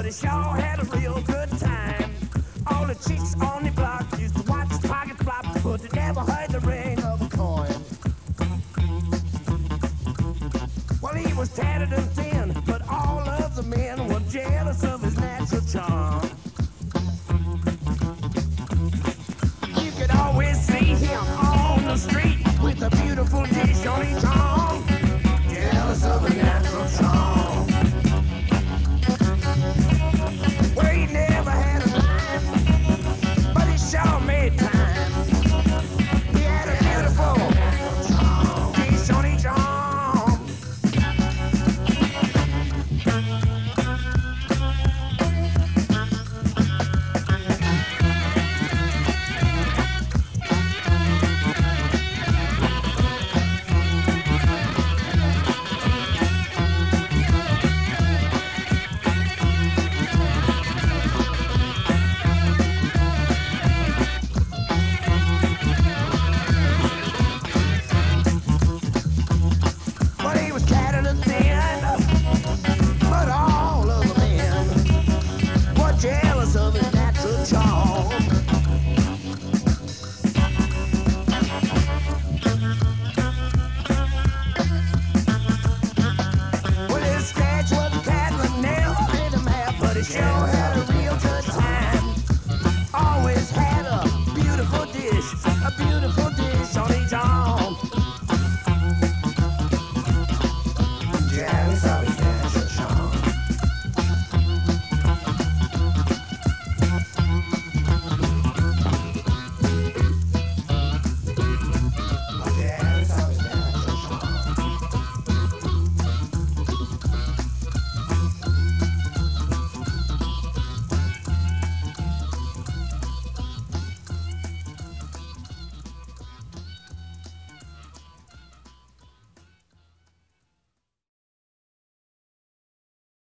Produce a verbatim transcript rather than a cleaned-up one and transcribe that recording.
he sure had a real good time. All the chicks on the block used to watch his pockets flop, but they never heard the ring of a coin. Well, he was tattered and thin, but all of the men were jealous of his natural charm. You could always see him on the street